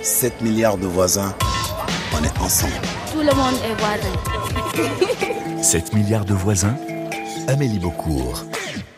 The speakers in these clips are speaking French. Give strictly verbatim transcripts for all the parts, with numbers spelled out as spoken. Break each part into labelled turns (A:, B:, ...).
A: sept milliards de voisins, on est ensemble.
B: Tout le monde est voisin.
C: sept milliards de voisins, Amélie Beaucourt.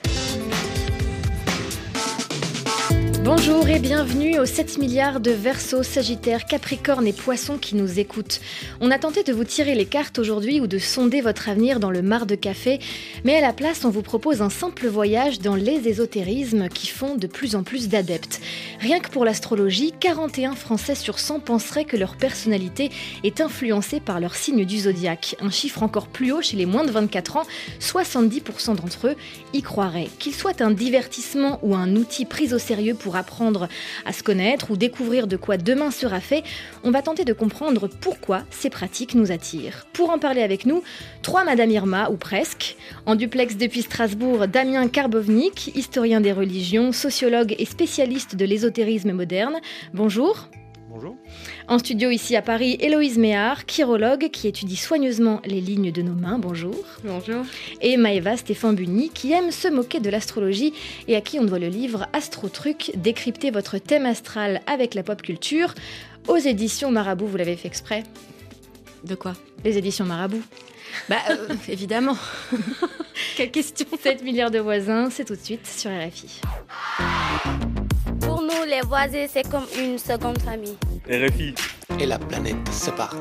D: Bonjour et bienvenue aux sept milliards de Verseaux, Sagittaires, Capricorne et Poissons qui nous écoutent. On a tenté de vous tirer les cartes aujourd'hui ou de sonder votre avenir dans le mar de café, mais à la place on vous propose un simple voyage dans les ésotérismes qui font de plus en plus d'adeptes. Rien que pour l'astrologie, quarante et un Français sur cent penseraient que leur personnalité est influencée par leur signe du zodiaque. Un chiffre encore plus haut chez les moins de vingt-quatre ans, soixante-dix pour cent d'entre eux y croiraient. Qu'il soit un divertissement ou un outil pris au sérieux pour apprendre à se connaître ou découvrir de quoi demain sera fait, on va tenter de comprendre pourquoi ces pratiques nous attirent. Pour en parler avec nous, trois Madame Irma, ou presque. En duplex depuis Strasbourg, Damien Karbovnik, historien des religions, sociologue et spécialiste de l'ésotérisme moderne. Bonjour.
E: Bonjour.
D: En studio ici à Paris, Héloïse Méhard, chirologue qui étudie soigneusement les lignes de nos mains. Bonjour.
F: Bonjour.
D: Et Maëva Stéphane-Bunny qui aime se moquer de l'astrologie et à qui on doit le livre Astro Truc, décrypter votre thème astral avec la pop culture. Aux éditions Marabout, vous l'avez fait exprès ?
F: De quoi ?
D: Les éditions Marabout.
F: Bah euh, évidemment. Quelle question ?
D: sept milliards de voisins, c'est tout de suite sur R F I.
B: Pour nous, les voisins, c'est comme une seconde famille.
E: R F I.
A: Et la planète se parle.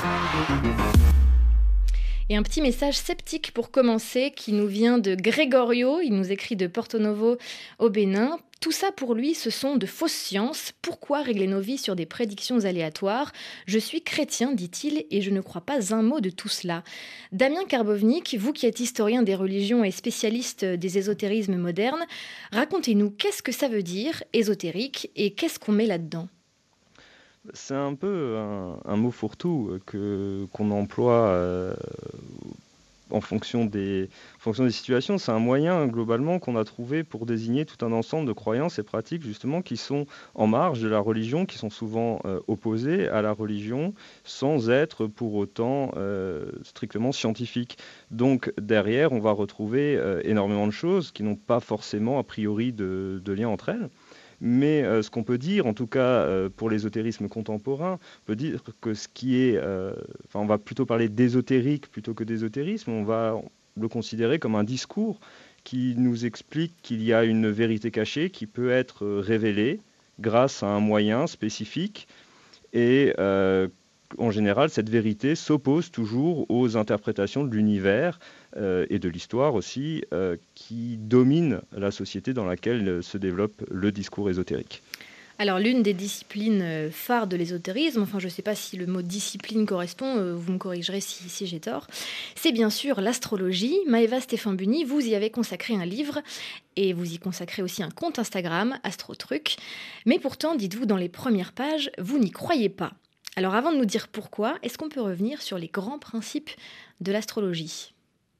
D: Et un petit message sceptique pour commencer qui nous vient de Grégorio. Il nous écrit de Porto Novo au Bénin. Tout ça pour lui, ce sont de fausses sciences. Pourquoi régler nos vies sur des prédictions aléatoires ? Je suis chrétien, dit-il, et je ne crois pas un mot de tout cela. Damien Karbovnik, vous qui êtes historien des religions et spécialiste des ésotérismes modernes, racontez-nous qu'est-ce que ça veut dire, ésotérique, et qu'est-ce qu'on met là-dedans ?
E: C'est un peu un, un mot fourre-tout que, qu'on emploie euh, en, fonction des, en fonction des situations. C'est un moyen, globalement, qu'on a trouvé pour désigner tout un ensemble de croyances et pratiques, justement, qui sont en marge de la religion, qui sont souvent euh, opposées à la religion, sans être pour autant euh, strictement scientifiques. Donc, derrière, on va retrouver euh, énormément de choses qui n'ont pas forcément, a priori, de, de lien entre elles. Mais euh, ce qu'on peut dire, en tout cas euh, pour l'ésotérisme contemporain, on peut dire que ce qui est, euh, enfin on va plutôt parler d'ésotérique plutôt que d'ésotérisme, on va le considérer comme un discours qui nous explique qu'il y a une vérité cachée qui peut être révélée grâce à un moyen spécifique et euh, en général, cette vérité s'oppose toujours aux interprétations de l'univers euh, et de l'histoire aussi, euh, qui dominent la société dans laquelle se développe le discours ésotérique.
D: Alors, l'une des disciplines phares de l'ésotérisme, enfin, je ne sais pas si le mot discipline correspond, vous me corrigerez si, si j'ai tort, c'est bien sûr l'astrologie. Maëva Stéphane-Bunny, vous y avez consacré un livre et vous y consacrez aussi un compte Instagram, Astro Truc. Mais pourtant, dites-vous dans les premières pages, vous n'y croyez pas. Alors avant de nous dire pourquoi, est-ce qu'on peut revenir sur les grands principes de l'astrologie ?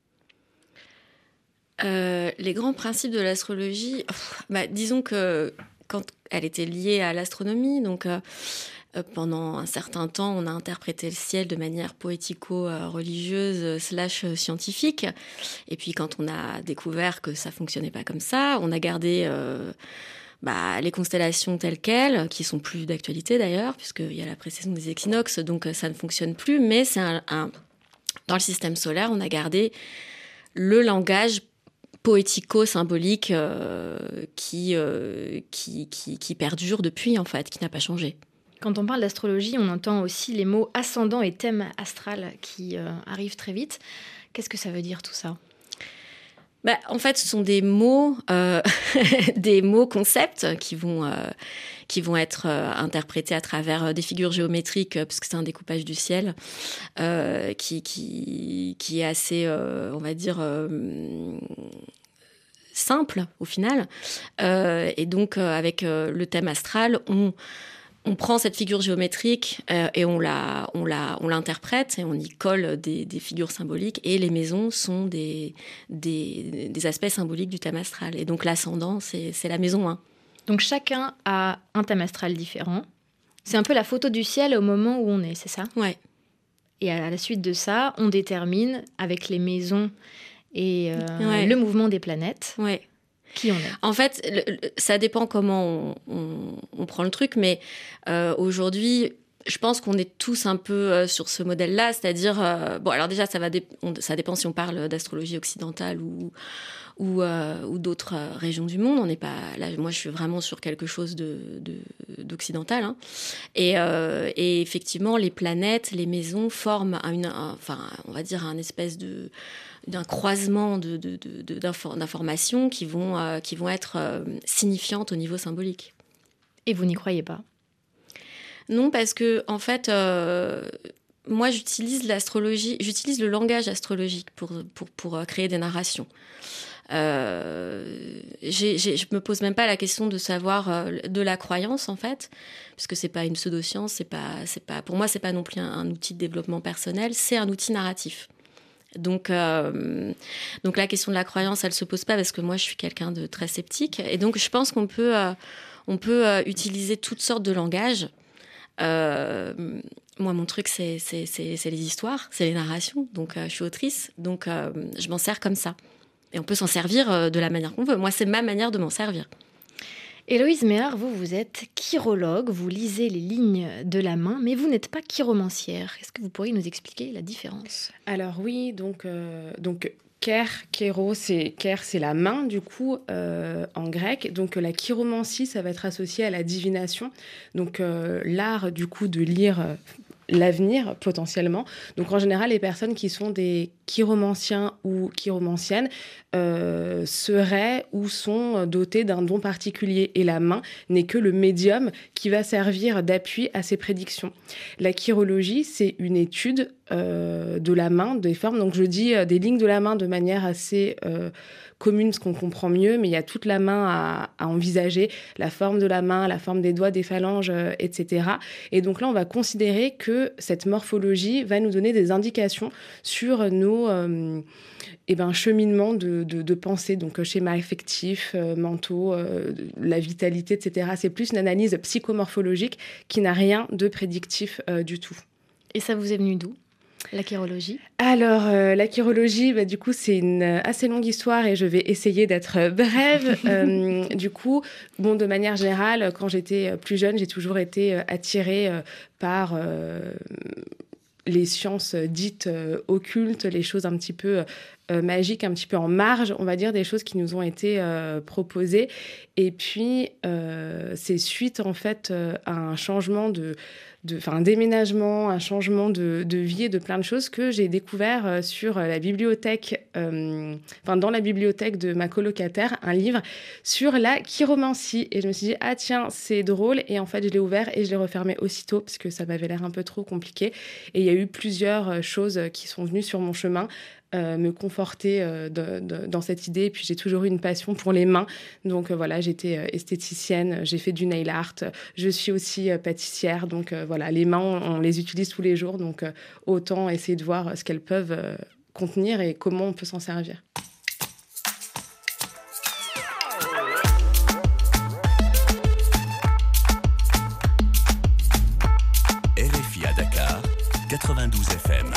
F: euh, Les grands principes de l'astrologie, pff, bah, disons que quand elle était liée à l'astronomie, donc euh, pendant un certain temps, on a interprété le ciel de manière poético-religieuse slash scientifique. Et puis quand on a découvert que ça fonctionnait pas comme ça, on a gardé... Euh, Bah, les constellations telles quelles, qui sont plus d'actualité d'ailleurs, puisqu'il y a la précession des équinoxes, donc ça ne fonctionne plus, mais c'est un, un... dans le système solaire, on a gardé le langage poético-symbolique euh, qui, euh, qui, qui, qui perdure depuis, en fait, qui n'a pas changé.
D: Quand on parle d'astrologie, on entend aussi les mots ascendant et thème astral qui euh, arrivent très vite. Qu'est-ce que ça veut dire tout ça ?
F: Bah, en fait, ce sont des mots, euh, des mots concepts qui vont, euh, qui vont être euh, interprétés à travers des figures géométriques, parce que c'est un découpage du ciel, euh, qui, qui, qui est assez, euh, on va dire, euh, simple au final. Euh, et donc, euh, avec euh, le thème astral, on... On prend cette figure géométrique euh, et on, la, on, la, on l'interprète et on y colle des, des figures symboliques. Et les maisons sont des, des, des aspects symboliques du thème astral. Et donc l'ascendant, c'est, c'est la maison un.
D: Donc chacun a un thème astral différent. C'est un peu la photo du ciel au moment où on est, c'est ça ?
F: Ouais.
D: Et à la suite de ça, on détermine avec les maisons et euh,
F: ouais.
D: le mouvement des planètes.
F: Ouais.
D: Qui on est?
F: En fait, le, le, ça dépend comment on, on, on prend le truc, mais euh, aujourd'hui, je pense qu'on est tous un peu euh, sur ce modèle-là, c'est-à-dire, euh, bon, alors déjà, ça va, dé- on, ça dépend si on parle d'astrologie occidentale ou ou, euh, ou d'autres euh, régions du monde. On n'est pas là. Moi, je suis vraiment sur quelque chose de, de d'occidental. Hein. Et, euh, et effectivement, les planètes, les maisons forment une, un, enfin, on va dire un espèce de d'un croisement de, de, de, de d'informations qui vont euh, qui vont être euh, signifiantes au niveau symbolique.
D: Et vous n'y croyez pas?
F: Non, parce que en fait. Euh, Moi, j'utilise l'astrologie, j'utilise le langage astrologique pour, pour, pour créer des narrations. Euh, j'ai, j'ai, je me pose même pas la question de savoir euh, de la croyance, en fait, parce que c'est pas une pseudo-science, c'est pas, c'est pas, pour moi, c'est pas non plus un, un outil de développement personnel, c'est un outil narratif. Donc, euh, donc la question de la croyance, elle se pose pas parce que moi, je suis quelqu'un de très sceptique, et donc je pense qu'on peut, euh, on peut euh, utiliser toutes sortes de langages. Euh, moi, mon truc, c'est, c'est, c'est, c'est les histoires, c'est les narrations. Donc, euh, je suis autrice, donc euh, je m'en sers comme ça. Et on peut s'en servir euh, de la manière qu'on veut. Moi, c'est ma manière de m'en servir.
D: Héloïse Méhard, vous, vous êtes chirologue, vous lisez les lignes de la main, mais vous n'êtes pas chiromancière. Est-ce que vous pourriez nous expliquer la différence?
G: Alors oui, donc... Euh, donc... Ker, kéro, c'est, ker, c'est la main, du coup, euh, en grec. Donc, la chiromancie, ça va être associé à la divination. Donc, euh, l'art, du coup, de lire euh, l'avenir, potentiellement. Donc, en général, les personnes qui sont des chiromanciens ou chiromanciennes euh, seraient ou sont dotées d'un don particulier. Et la main n'est que le médium qui va servir d'appui à ces prédictions. La chirologie, c'est une étude euh, de la main, des formes. Donc, je dis euh, des lignes de la main de manière assez euh, commune, parce qu'on comprend mieux, mais il y a toute la main à, à envisager, la forme de la main, la forme des doigts, des phalanges, euh, et cetera. Et donc là, on va considérer que cette morphologie va nous donner des indications sur nos Euh, eh ben, cheminement de, de, de pensée, donc schéma affectif, euh, mentaux, euh, la vitalité, et cetera. C'est plus une analyse psychomorphologique qui n'a rien de prédictif euh, du tout.
D: Et ça vous est venu d'où, la chirologie?
G: Alors, euh, la chirologie, bah, du coup, c'est une assez longue histoire et je vais essayer d'être brève. euh, du coup, bon, de manière générale, quand j'étais plus jeune, j'ai toujours été attirée euh, par... Euh, les sciences dites euh, occultes, les choses un petit peu euh, magiques, un petit peu en marge, on va dire, des choses qui nous ont été euh, proposées. Et puis, euh, c'est suite, en fait, euh, à un changement de... Enfin, un déménagement, un changement de, de vie et de plein de choses que j'ai découvert euh, sur la bibliothèque, euh, enfin, dans la bibliothèque de ma colocataire, un livre sur la chiromancie. Et je me suis dit, ah tiens, c'est drôle. Et en fait, je l'ai ouvert et je l'ai refermé aussitôt parce que ça m'avait l'air un peu trop compliqué. Et il y a eu plusieurs choses qui sont venues sur mon chemin. Euh, me conforter euh, de, de, dans cette idée. Et puis, j'ai toujours eu une passion pour les mains. Donc, euh, voilà, j'étais euh, esthéticienne, j'ai fait du nail art. Je suis aussi euh, pâtissière. Donc, euh, voilà, les mains, on, on les utilise tous les jours. Donc, euh, autant essayer de voir ce qu'elles peuvent euh, contenir et comment on peut s'en servir.
C: R F I à Dakar, quatre-vingt-douze F M.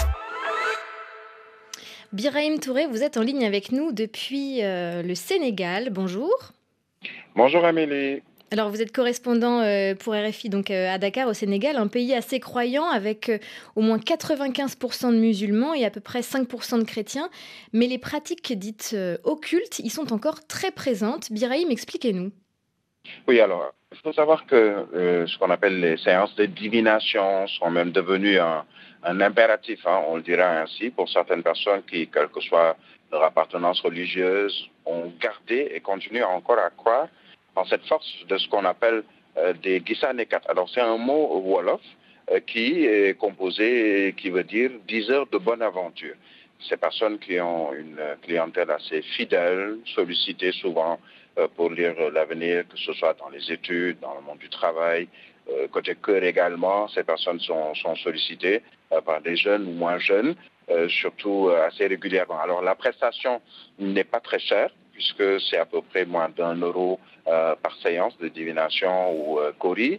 D: Birahim Touré, vous êtes en ligne avec nous depuis euh, le Sénégal. Bonjour.
H: Bonjour Amélie.
D: Alors vous êtes correspondant euh, pour R F I donc, euh, à Dakar au Sénégal, un pays assez croyant avec euh, au moins quatre-vingt-quinze pour cent de musulmans et à peu près cinq pour cent de chrétiens. Mais les pratiques dites euh, occultes y sont encore très présentes. Birahim, expliquez-nous.
H: Oui, alors, il faut savoir que euh, ce qu'on appelle les séances de divination sont même devenues un, un impératif, hein, on le dira ainsi, pour certaines personnes qui, quelle que soit leur appartenance religieuse, ont gardé et continuent encore à croire en cette force de ce qu'on appelle euh, des Gisanekat. Alors, c'est un mot wolof euh, qui est composé et qui veut dire « dix heures de bonne aventure ». Ces personnes qui ont une clientèle assez fidèle, sollicitée souvent euh, pour lire l'avenir, que ce soit dans les études, dans le monde du travail, euh, côté cœur également, ces personnes sont, sont sollicitées euh, par des jeunes ou moins jeunes, euh, surtout euh, assez régulièrement. Alors la prestation n'est pas très chère, puisque c'est à peu près moins d'un euro euh, par séance de divination ou euh, kori.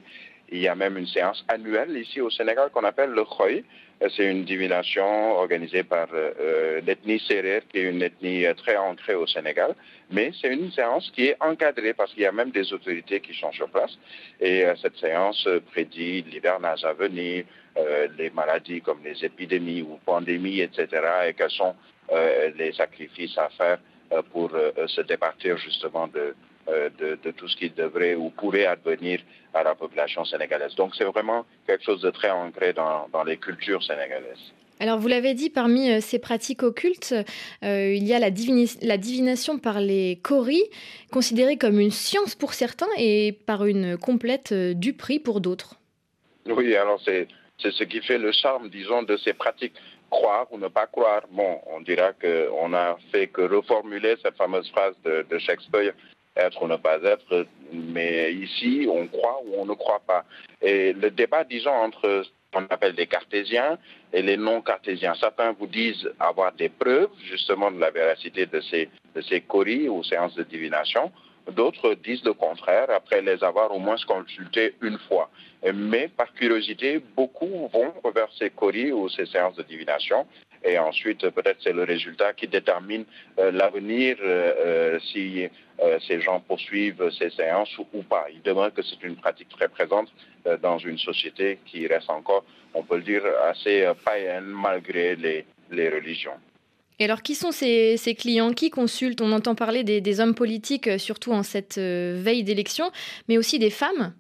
H: Il y a même une séance annuelle ici au Sénégal qu'on appelle le Khoy. C'est une divination organisée par euh, l'ethnie Sérère, qui est une ethnie très ancrée au Sénégal. Mais c'est une séance qui est encadrée parce qu'il y a même des autorités qui sont sur place. Et euh, cette séance prédit l'hivernage à venir, euh, les maladies comme les épidémies ou pandémies, et cetera. Et quels sont euh, les sacrifices à faire euh, pour euh, se départir justement de... De, de tout ce qui devrait ou pourrait advenir à la population sénégalaise. Donc c'est vraiment quelque chose de très ancré dans, dans les cultures sénégalaises.
D: Alors vous l'avez dit, parmi ces pratiques occultes, euh, il y a la, divini- la divination par les kauris, considérée comme une science pour certains et par une complète euh, duperie pour d'autres.
H: Oui, alors c'est, c'est ce qui fait le charme, disons, de ces pratiques. Croire ou ne pas croire. Bon, on dira qu'on n'a fait que reformuler cette fameuse phrase de, de Shakespeare, être ou ne pas être, mais ici, on croit ou on ne croit pas. Et le débat, disons, entre ce qu'on appelle les cartésiens et les non-cartésiens, certains vous disent avoir des preuves, justement, de la véracité de ces, de ces kauris ou séances de divination. D'autres disent le contraire, après les avoir au moins consultés une fois. Mais par curiosité, beaucoup vont vers ces kauris ou ces séances de divination. Et ensuite, peut-être c'est le résultat qui détermine euh, l'avenir, euh, si euh, ces gens poursuivent ces séances ou, ou pas. Il demeure que c'est une pratique très présente euh, dans une société qui reste encore, on peut le dire, assez euh, païenne malgré les, les religions.
D: Et alors, qui sont ces, ces clients? Qui consultent? On entend parler des, des hommes politiques, surtout en cette euh, veille d'élection, mais aussi des femmes?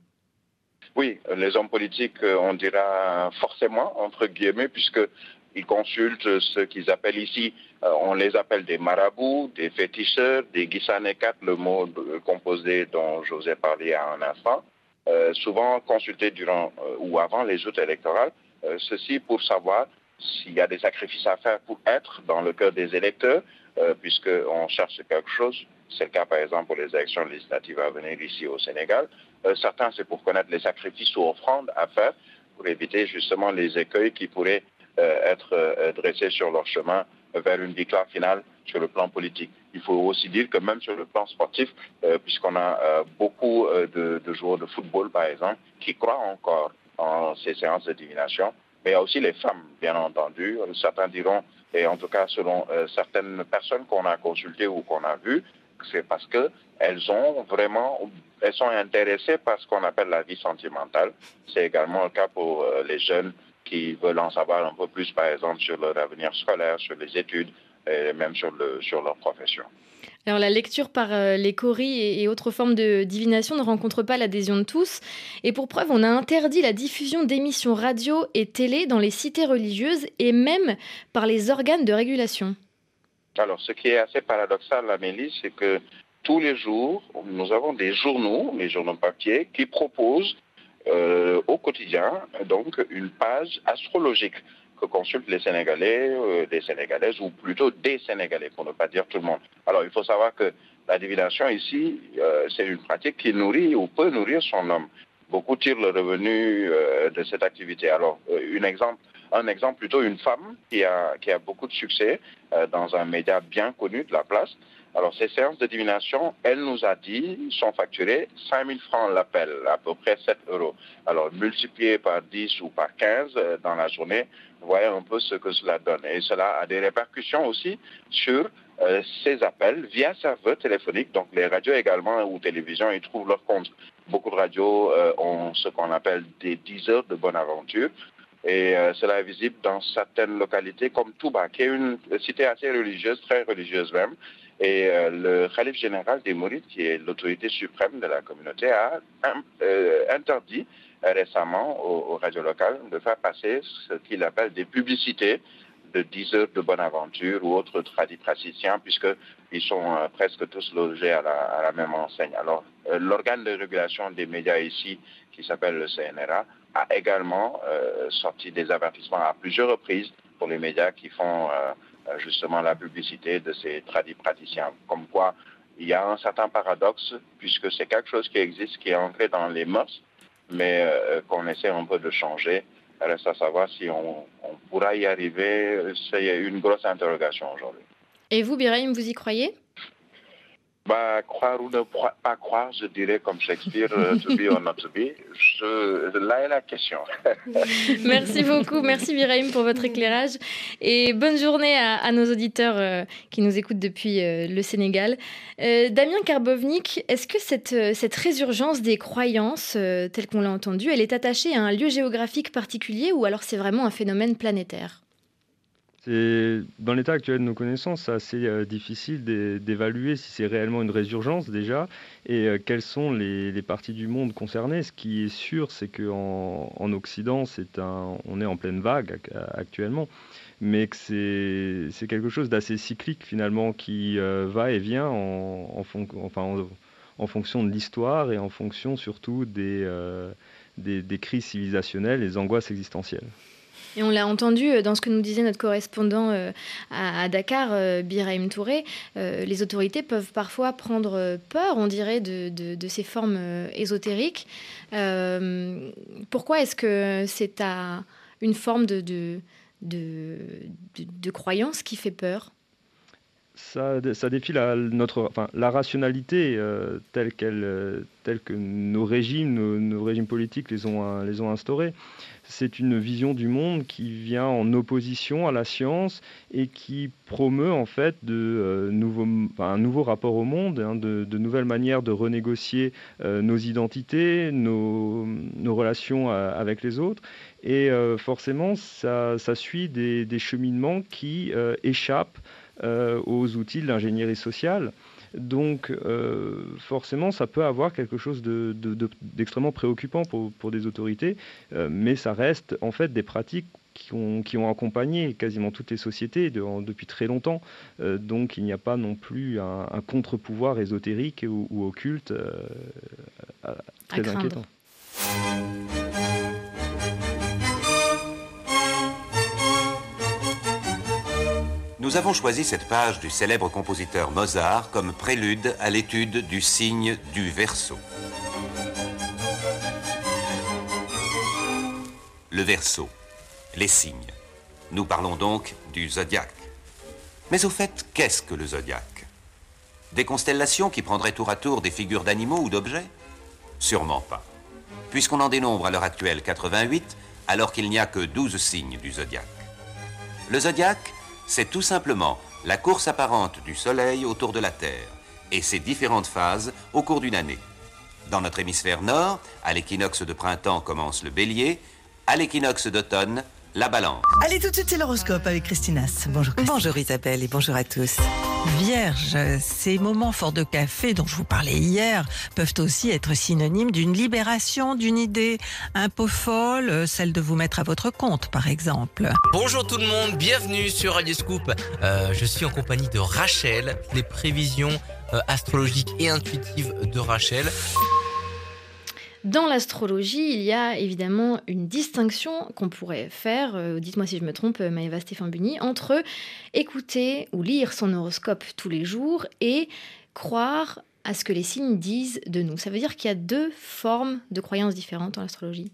H: Oui, les hommes politiques, on dira forcément, entre guillemets, puisque ils consultent ce qu'ils appellent ici, euh, on les appelle des marabouts, des féticheurs, des guissanékat, le mot composé dont je vous ai parlé à un instant, euh, souvent consultés durant euh, ou avant les joutes électorales, euh, ceci pour savoir s'il y a des sacrifices à faire pour être dans le cœur des électeurs, euh, puisqu'on cherche quelque chose. C'est le cas par exemple pour les élections législatives à venir ici au Sénégal. Euh, certains, c'est pour connaître les sacrifices ou offrandes à faire, pour éviter justement les écueils qui pourraient Euh, être euh, dressés sur leur chemin vers une victoire finale sur le plan politique. Il faut aussi dire que même sur le plan sportif, euh, puisqu'on a euh, beaucoup euh, de, de joueurs de football, par exemple, qui croient encore en ces séances de divination, mais il y a aussi les femmes, bien entendu. Certains diront, et en tout cas selon euh, certaines personnes qu'on a consultées ou qu'on a vues, c'est parce qu'elles ont vraiment, elles sont intéressées par ce qu'on appelle la vie sentimentale. C'est également le cas pour euh, les jeunes qui veulent en savoir un peu plus, par exemple, sur leur avenir scolaire, sur les études, et même sur, le, sur leur profession.
D: Alors la lecture par euh, les kauris et, et autres formes de divination ne rencontre pas l'adhésion de tous. Et pour preuve, on a interdit la diffusion d'émissions radio et télé dans les cités religieuses et même par les organes de régulation.
H: Alors ce qui est assez paradoxal, Amélie, c'est que tous les jours, nous avons des journaux, les journaux papier, qui proposent Euh, au quotidien, donc, une page astrologique que consultent les Sénégalais, euh, des Sénégalaises, ou plutôt des Sénégalais, pour ne pas dire tout le monde. Alors, il faut savoir que la divination ici, euh, c'est une pratique qui nourrit ou peut nourrir son homme. Beaucoup tirent le revenu euh, de cette activité. Alors, euh, un exemple, un exemple plutôt une femme qui a, qui a beaucoup de succès euh, dans un média bien connu de la place. Alors, ces séances de divination, elle nous a dit, sont facturées cinq mille francs l'appel, à peu près sept euros. Alors, multiplié par dix ou par quinze euh, dans la journée, vous voyez un peu ce que cela donne. Et cela a des répercussions aussi sur euh, ces appels via serveur téléphonique. Donc, les radios également ou télévisions, ils trouvent leur compte. Beaucoup de radios euh, ont ce qu'on appelle des dix heures de bonne aventure. Et euh, cela est visible dans certaines localités comme Touba, qui est une cité assez religieuse, très religieuse même. Et euh, le Khalif général des Mourides, qui est l'autorité suprême de la communauté, a euh, interdit euh, récemment aux, aux radios locales de faire passer ce qu'il appelle des publicités de dix heures de bonne aventure ou autres tradipraticiens, puisqu'ils sont euh, presque tous logés à la, à la même enseigne. Alors, euh, l'organe de régulation des médias ici, qui s'appelle le C N R A, a également euh, sorti des avertissements à plusieurs reprises pour les médias qui font euh, justement la publicité de ces tradipraticiens. Comme quoi, il y a un certain paradoxe, puisque c'est quelque chose qui existe, qui est ancré dans les mœurs, mais euh, qu'on essaie un peu de changer. Reste à savoir si on, on pourra y arriver. C'est une grosse interrogation aujourd'hui.
D: Et vous, Birahim, vous y croyez?
H: Bah, croire ou ne pas croire, je dirais comme Shakespeare, to be or not to be. Je, là est la question.
D: Merci beaucoup, merci Birahim pour votre éclairage et bonne journée à, à nos auditeurs euh, qui nous écoutent depuis euh, le Sénégal. Euh, Damien Karbovnik, est-ce que cette, cette résurgence des croyances, euh, telle qu'on l'a entendu, elle est attachée à un lieu géographique particulier ou alors c'est vraiment un phénomène planétaire ?
E: C'est, dans l'état actuel de nos connaissances, c'est assez euh, difficile d'é- d'évaluer si c'est réellement une résurgence déjà et euh, quelles sont les, les parties du monde concernées. Ce qui est sûr, c'est qu'en en Occident, c'est un, on est en pleine vague ac- actuellement, mais que c'est, c'est quelque chose d'assez cyclique finalement qui euh, va et vient en, en, fon- enfin, en, en fonction de l'histoire et en fonction surtout des, euh, des, des crises civilisationnelles et des angoisses existentielles.
D: Et on l'a entendu dans ce que nous disait notre correspondant à Dakar, Birahim Touré, les autorités peuvent parfois prendre peur, on dirait, de, de, de ces formes ésotériques. Euh, pourquoi est-ce que c'est à une forme de, de, de, de, de croyance qui fait peur ? Ça,
E: ça défie la, notre, enfin, la rationalité euh, telle, qu'elle, euh, telle que nos régimes, nos, nos régimes politiques les ont, les ont instaurés. C'est une vision du monde qui vient en opposition à la science et qui promeut en fait de, euh, nouveaux, enfin, un nouveau rapport au monde, hein, de, de nouvelles manières de renégocier euh, nos identités, nos, nos relations à, avec les autres. Et euh, forcément, ça, ça suit des, des cheminements qui euh, échappent Euh, aux outils de l'ingénierie sociale. Donc euh, forcément, ça peut avoir quelque chose de, de, de, d'extrêmement préoccupant pour, pour des autorités, euh, mais ça reste en fait des pratiques qui ont, qui ont accompagné quasiment toutes les sociétés de, en, depuis très longtemps. Euh, donc il n'y a pas non plus un, un contre-pouvoir ésotérique ou, ou occulte euh, très inquiétant.
I: Nous avons choisi cette page du célèbre compositeur Mozart comme prélude à l'étude du signe du Verseau. Le Verseau, les signes. Nous parlons donc du zodiaque. Mais au fait, qu'est-ce que le zodiaque ? Des constellations qui prendraient tour à tour des figures d'animaux ou d'objets ? Sûrement pas. Puisqu'on en dénombre à l'heure actuelle quatre-vingt-huit, alors qu'il n'y a que douze signes du zodiaque. Le zodiaque, c'est tout simplement la course apparente du Soleil autour de la Terre et ses différentes phases au cours d'une année. Dans notre hémisphère nord, à l'équinoxe de printemps commence le Bélier, à l'équinoxe d'automne, la Balance.
J: Allez, tout de suite, c'est l'horoscope avec Christinas. Bonjour Christine.
K: Bonjour Isabelle et bonjour à tous. Vierge, ces moments forts de café dont je vous parlais hier peuvent aussi être synonymes d'une libération d'une idée un peu folle, celle de vous mettre à votre compte par exemple.
L: Bonjour tout le monde, bienvenue sur Radio Scoop. Euh, je suis en compagnie de Rachel, les prévisions euh, astrologiques et intuitives de Rachel.
D: Dans l'astrologie, il y a évidemment une distinction qu'on pourrait faire, euh, dites-moi si je me trompe, Maëva Stéphane-Bugny, entre écouter ou lire son horoscope tous les jours et croire à ce que les signes disent de nous. Ça veut dire qu'il y a deux formes de croyances différentes en astrologie.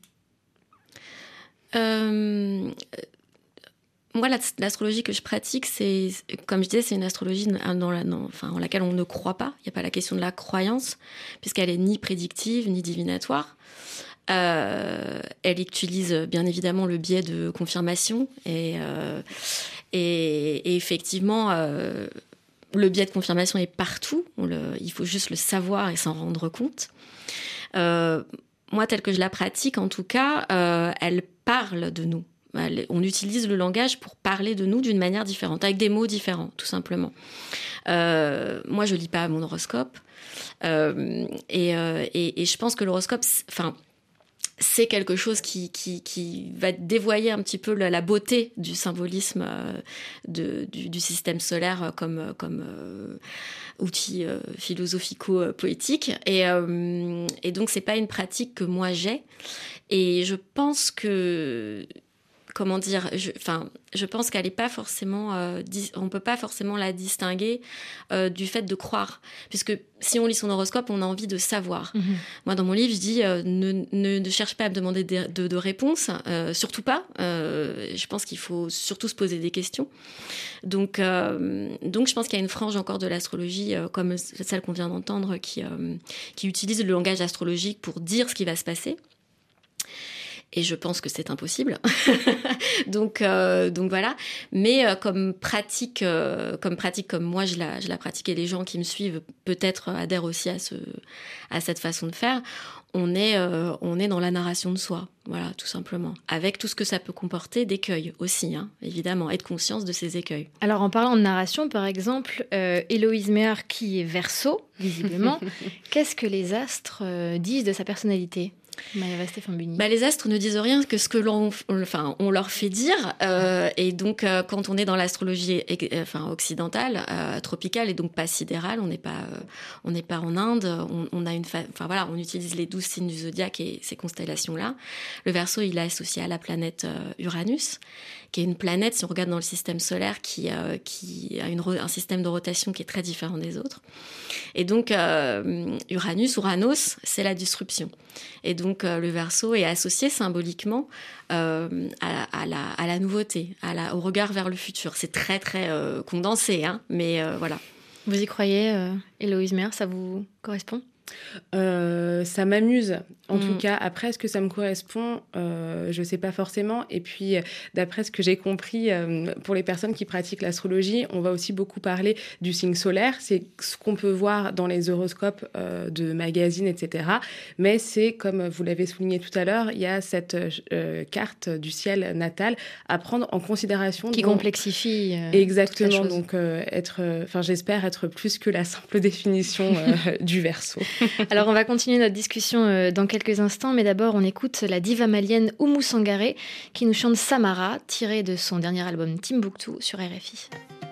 F: Euh... Moi, l'astrologie que je pratique, c'est, comme je disais, c'est une astrologie dans la, dans, enfin, en laquelle on ne croit pas. Il n'y a pas la question de la croyance, puisqu'elle est ni prédictive, ni divinatoire. Euh, elle utilise bien évidemment le biais de confirmation. Et, euh, et, et effectivement, euh, le biais de confirmation est partout. On le, il faut juste le savoir et s'en rendre compte. Euh, moi, telle que je la pratique, en tout cas, euh, elle parle de nous. On utilise le langage pour parler de nous d'une manière différente, avec des mots différents, tout simplement. Euh, moi, je lis pas mon horoscope. Euh, et, euh, et, et je pense que l'horoscope, enfin, c'est quelque chose qui, qui, qui va dévoyer un petit peu la, la beauté du symbolisme euh, de, du, du système solaire comme, comme euh, outil euh, philosophico-poétique. Et, euh, et donc, c'est pas une pratique que moi j'ai. Et je pense que comment dire, je, enfin, je pense qu'elle est pas forcément, euh, dis, on peut pas forcément la distinguer euh, du fait de croire, puisque si on lit son horoscope, on a envie de savoir. Mm-hmm. Moi, dans mon livre, je dis euh, ne, ne, ne cherche pas à me demander de, de, de réponses, euh, surtout pas. Euh, je pense qu'il faut surtout se poser des questions. Donc, euh, donc, je pense qu'il y a une frange encore de l'astrologie, euh, comme celle qu'on vient d'entendre, qui, euh, qui utilise le langage astrologique pour dire ce qui va se passer. Et je pense que c'est impossible. donc, euh, donc voilà. Mais euh, comme pratique, euh, comme pratique, comme moi je la, je la pratique et les gens qui me suivent peut-être adhèrent aussi à, ce, à cette façon de faire, on est, euh, on est dans la narration de soi. Voilà, tout simplement. Avec tout ce que ça peut comporter d'écueils aussi, hein, évidemment. Être conscience de ces écueils.
D: Alors, en parlant de narration, par exemple, euh, Héloïse Méhard, qui est Verseau, visiblement, qu'est-ce que les astres euh, disent de sa personnalité ? Maïva Stéphane Buny.
F: Bah, les astres ne disent rien que ce que l'on, enfin, on leur fait dire. Euh, et donc, euh, quand on est dans l'astrologie euh, enfin, occidentale, euh, tropicale, et donc pas sidérale, on n'est pas, euh, on n'est pas en Inde. On, on a une, fa... enfin voilà, on utilise les douze signes du zodiaque et ces constellations-là. Le Verseau, il est associé à la planète euh, Uranus, qui est une planète, si on regarde dans le système solaire, qui, euh, qui a une, un système de rotation qui est très différent des autres. Et donc, euh, Uranus, Uranos, c'est la disruption. Et donc, euh, le Verseau est associé symboliquement euh, à, à, la, à la nouveauté, à la, au regard vers le futur. C'est très, très euh, condensé, hein, mais euh, voilà.
D: Vous y croyez, euh, Héloïse Méhard, ça vous correspond ?
G: Euh, ça m'amuse, en mmh. tout cas. Après, est-ce que ça me correspond ? euh, Je ne sais pas forcément. Et puis, d'après ce que j'ai compris, euh, pour les personnes qui pratiquent l'astrologie, on va aussi beaucoup parler du signe solaire. C'est ce qu'on peut voir dans les horoscopes euh, de magazines, et cetera. Mais c'est, comme vous l'avez souligné tout à l'heure, il y a cette euh, carte du ciel natal à prendre en considération.
D: Qui
G: donc...
D: complexifie. Euh,
G: Exactement. Donc, euh, être, enfin, j'espère être plus que la simple définition euh, du Verseau.
D: Alors, on va continuer notre discussion dans quelques instants, mais d'abord, on écoute la diva malienne Oumou Sangaré qui nous chante Samara, tirée de son dernier album Timbuktu sur R F I.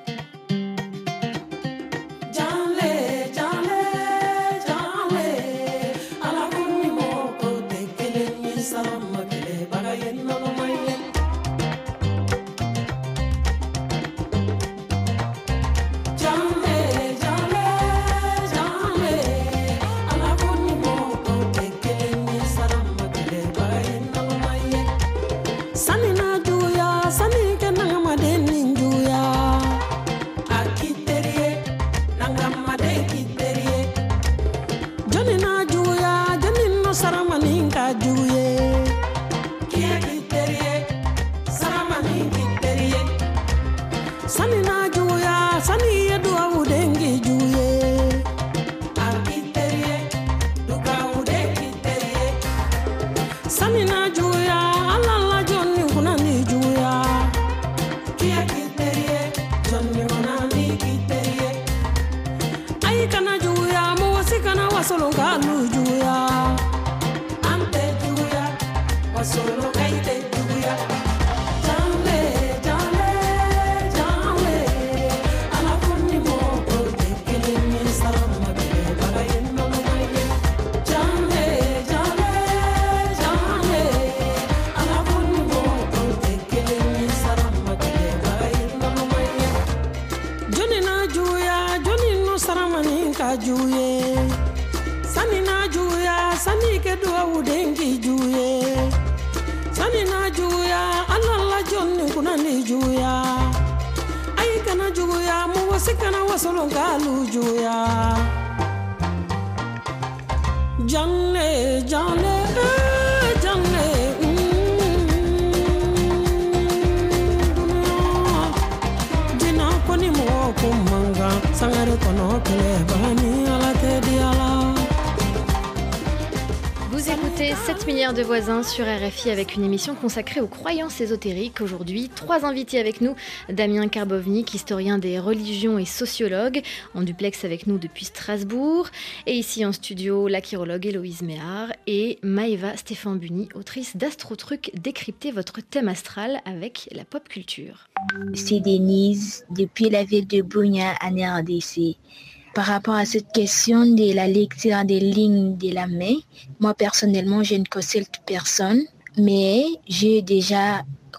D: Vous écoutez sept milliards de voisins sur R F I avec une émission consacrée aux croyances ésotériques. Aujourd'hui, trois invités avec nous. Damien Karbovnik, historien des religions et sociologue, en duplex avec nous depuis Strasbourg. Et ici en studio, la chirologue Héloïse Méhard et Maïva Stéphane Buny, autrice d'Astro-Truc, décryptez votre thème astral avec la pop culture.
M: C'est Denise, depuis la ville de Bougna en R D C. Par rapport à cette question de la lecture des lignes de la main, moi personnellement, je ne consulte personne, mais j'ai déjà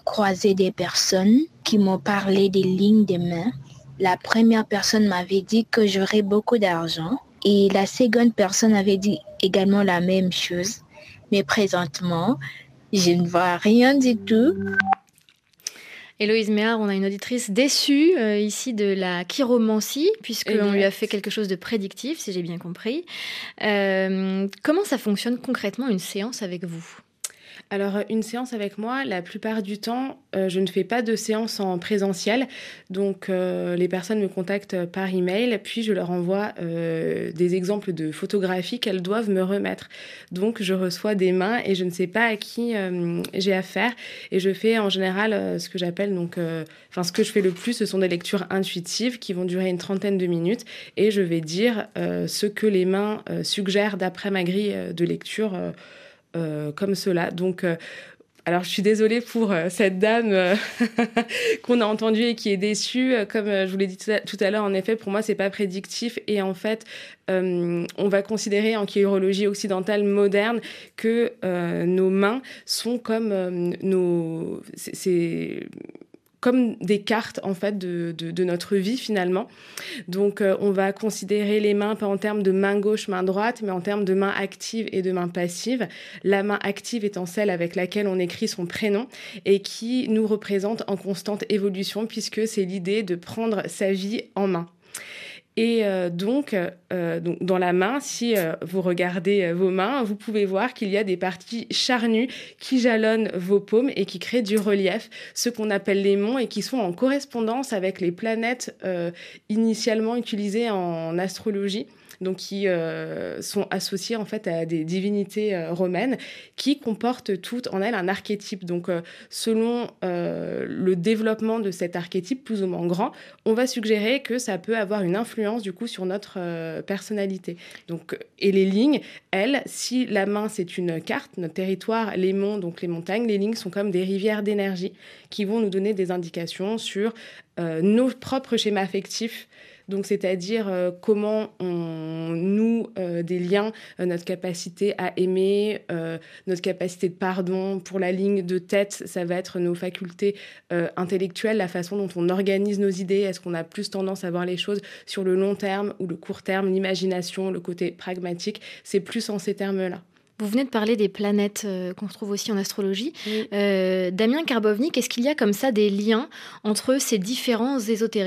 M: croisé des personnes qui m'ont parlé des lignes des mains. La première personne m'avait dit que j'aurais beaucoup d'argent et la seconde personne avait dit également la même chose. Mais présentement, je ne vois rien du tout.
D: Héloïse Méhard, on a une auditrice déçue euh, ici de la chiromancie, puisqu'on lui a fait quelque chose de prédictif, si j'ai bien compris. Euh, comment ça fonctionne concrètement une séance avec vous ?
G: Alors, une séance avec moi, la plupart du temps, euh, je ne fais pas de séance en présentiel. Donc, euh, les personnes me contactent par email, puis je leur envoie euh, des exemples de photographies qu'elles doivent me remettre. Donc, je reçois des mains et je ne sais pas à qui euh, j'ai affaire. Et je fais en général euh, ce que j'appelle, donc, euh, enfin, ce que je fais le plus, ce sont des lectures intuitives qui vont durer une trentaine de minutes. Et je vais dire euh, ce que les mains euh, suggèrent d'après ma grille de lecture. Euh, Euh, comme cela. Donc, euh, alors je suis désolée pour euh, cette dame euh, qu'on a entendue et qui est déçue. Comme euh, je vous l'ai dit tout à, tout à l'heure, en effet, pour moi, c'est pas prédictif. Et en fait, euh, on va considérer en chirurgie occidentale moderne que euh, nos mains sont comme euh, nos... C'est, c'est comme des cartes en fait de, de, de notre vie finalement. Donc euh, on va considérer les mains pas en termes de main gauche, main droite, mais en termes de main active et de main passive. La main active étant celle avec laquelle on écrit son prénom et qui nous représente en constante évolution puisque c'est l'idée de prendre sa vie en main. Et euh, donc, euh, donc, dans la main, si euh, vous regardez euh, vos mains, vous pouvez voir qu'il y a des parties charnues qui jalonnent vos paumes et qui créent du relief, ce qu'on appelle les monts et qui sont en correspondance avec les planètes euh, initialement utilisées en astrologie. Donc qui euh, sont associées en fait à des divinités euh, romaines qui comportent toutes en elles un archétype. Donc euh, selon euh, le développement de cet archétype plus ou moins grand, on va suggérer que ça peut avoir une influence du coup sur notre euh, personnalité. Donc et les lignes, elles, si la main c'est une carte, notre territoire, les monts, donc les montagnes, les lignes sont comme des rivières d'énergie qui vont nous donner des indications sur euh, nos propres schémas affectifs. Donc, c'est-à-dire euh, comment on noue euh, des liens, euh, notre capacité à aimer, euh, notre capacité de pardon. Pour la ligne de tête, ça va être nos facultés euh, intellectuelles, la façon dont on organise nos idées. Est-ce qu'on a plus tendance à voir les choses sur le long terme ou le court terme, l'imagination, le côté pragmatique. C'est plus en ces termes-là.
D: Vous venez de parler des planètes euh, qu'on retrouve aussi en astrologie. Oui. Euh, Damien Karbovnik, est-ce qu'il y a comme ça des liens entre ces différents ésotérismes ?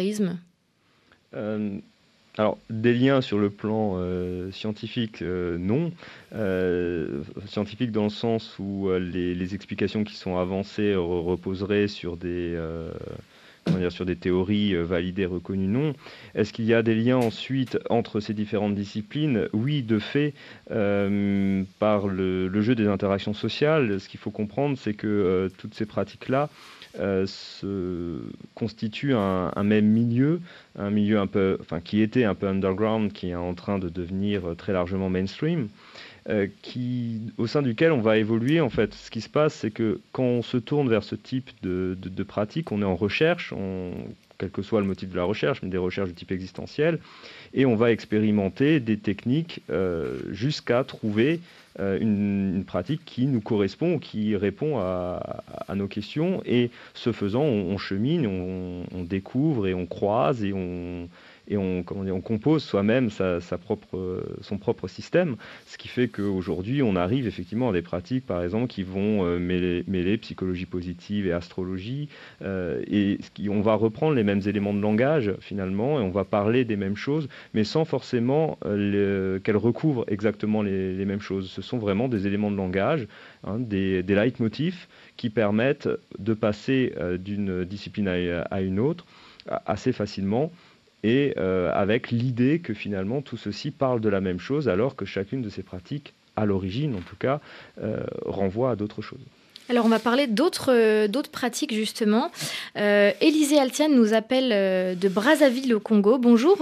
E: Euh, alors, des liens sur le plan euh, scientifique, euh, non. Euh, scientifique dans le sens où euh, les, les explications qui sont avancées re- reposeraient sur des, euh, comment dire, sur des théories euh, validées, reconnues, non. Est-ce qu'il y a des liens ensuite entre ces différentes disciplines ? Oui, de fait, euh, par le, le jeu des interactions sociales. Ce qu'il faut comprendre, c'est que euh, toutes ces pratiques-là Euh, se constitue un, un même milieu, un milieu un peu, enfin qui était un peu underground, qui est en train de devenir très largement mainstream, euh, qui, au sein duquel on va évoluer. En fait, ce qui se passe, c'est que quand on se tourne vers ce type de, de, de pratique, on est en recherche, on, quel que soit le motif de la recherche, mais des recherches de type existentiel, et on va expérimenter des techniques euh, jusqu'à trouver Une, une pratique qui nous correspond, qui répond à, à nos questions, et ce faisant, on, on chemine, on, on découvre et on croise et on, et on, comment dire, on compose soi-même sa, sa propre, son propre système, ce qui fait qu'aujourd'hui, on arrive effectivement à des pratiques, par exemple, qui vont euh, mêler, mêler psychologie positive et astrologie, euh, et qui, on va reprendre les mêmes éléments de langage, finalement, et on va parler des mêmes choses, mais sans forcément euh, qu'elles recouvrent exactement les, les mêmes choses. Ce sont vraiment des éléments de langage, hein, des, des leitmotifs qui permettent de passer euh, d'une discipline à, à une autre assez facilement, et euh, avec l'idée que finalement tout ceci parle de la même chose, alors que chacune de ces pratiques, à l'origine en tout cas, euh, renvoie à d'autres choses.
D: Alors on va parler d'autres, euh, d'autres pratiques justement. Euh, Élisée Altiane nous appelle euh, de Brazzaville au Congo. Bonjour.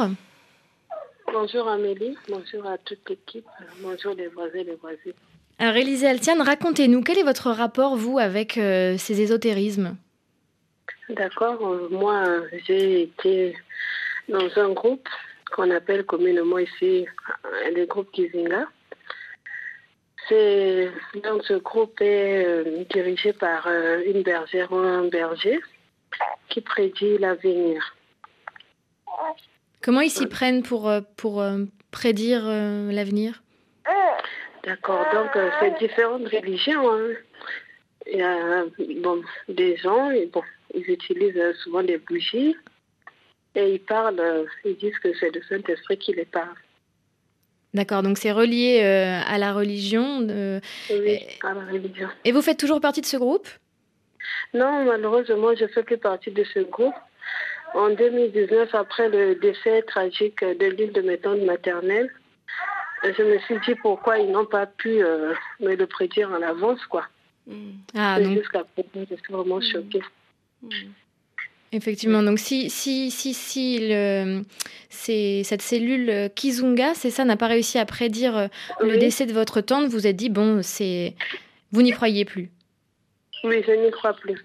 N: Bonjour Amélie, bonjour à toute l'équipe, bonjour les voisins et les voisines.
D: Alors Élisée Altiane, racontez-nous, quel est votre rapport, vous, avec euh, ces ésotérismes ?
N: D'accord, euh, moi j'ai été dans un groupe qu'on appelle communément ici le groupe Kizinga. C'est, donc, ce groupe est euh, dirigé par euh, une bergère ou un berger qui prédit l'avenir.
D: Comment ils s'y prennent pour, euh, pour euh, prédire euh, l'avenir?
N: D'accord, donc euh, c'est différentes religions. Hein. Il y a bon, des gens, et bon, ils utilisent souvent des bougies et ils parlent, euh, ils disent que c'est le Saint-Esprit qui les parle.
D: D'accord, donc c'est relié euh, à la religion. Euh,
N: oui,
D: et...
N: à la religion.
D: Et vous faites toujours partie de ce groupe?
N: Non, malheureusement, je ne fais plus partie de ce groupe. En deux mille dix-neuf, après le décès tragique de l'une de mes tantes maternelles, je me suis dit pourquoi ils n'ont pas pu euh, me le prédire en avance, quoi.
D: Mmh. Ah,
N: c'est
D: donc...
N: jusqu'à présent, je suis vraiment choquée.
D: Mmh. Effectivement, donc si, si, si, si le, c'est, cette cellule Kizunga, c'est ça, n'a pas réussi à prédire oui. le décès de votre tante, vous vous êtes dit, bon, c'est... vous n'y croyez plus?
N: Oui, je n'y crois plus.